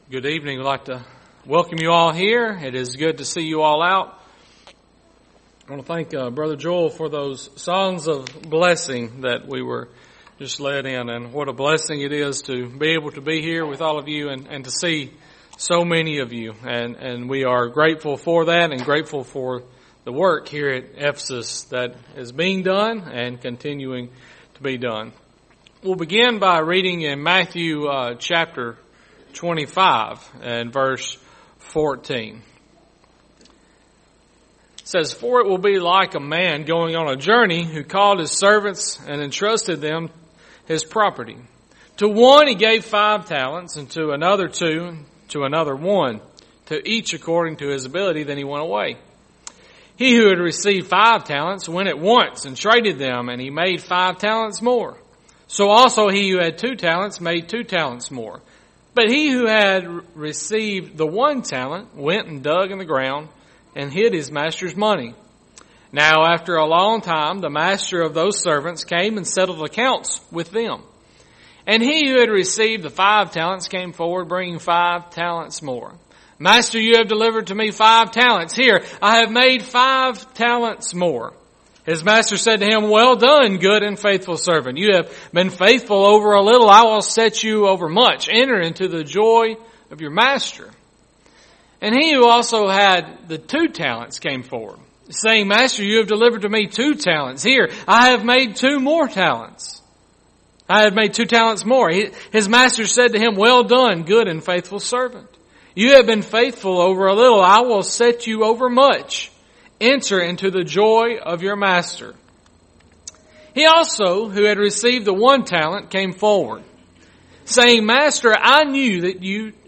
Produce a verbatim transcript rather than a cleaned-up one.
Good evening. I'd like to welcome you all here. It is good to see you all out. I want to thank uh, Brother Joel for those songs of blessing that we were just led in, and what a blessing it is to be able to be here with all of you and, and to see so many of you. And, and we are grateful for that and grateful for the work here at Ephesus that is being done and continuing to be done. We'll begin by reading in Matthew uh, chapter twenty-five and verse fourteen. It says, "For it will be like a man going on a journey who called his servants and entrusted them his property. To one he gave five talents, and to another two, to another one, to each according to his ability. Then he went away. He who had received five talents went at once and traded them, and he made five talents more. So also he who had two talents made two talents more. But he who had received the one talent went and dug in the ground and hid his master's money. Now after a long time, the master of those servants came and settled accounts with them. And he who had received the five talents came forward, bringing five talents more. 'Master, you have delivered to me five talents. Here, I have made five talents more.' His master said to him, 'Well done, good and faithful servant. You have been faithful over a little. I will set you over much. Enter into the joy of your master.' And he who also had the two talents came forward, saying, 'Master, you have delivered to me two talents. Here, I have made two more talents. I have made two talents more.' His master said to him, 'Well done, good and faithful servant. You have been faithful over a little. I will set you over much. Enter into the joy of your master.' He also, who had received the one talent, came forward, saying, 'Master, I knew that you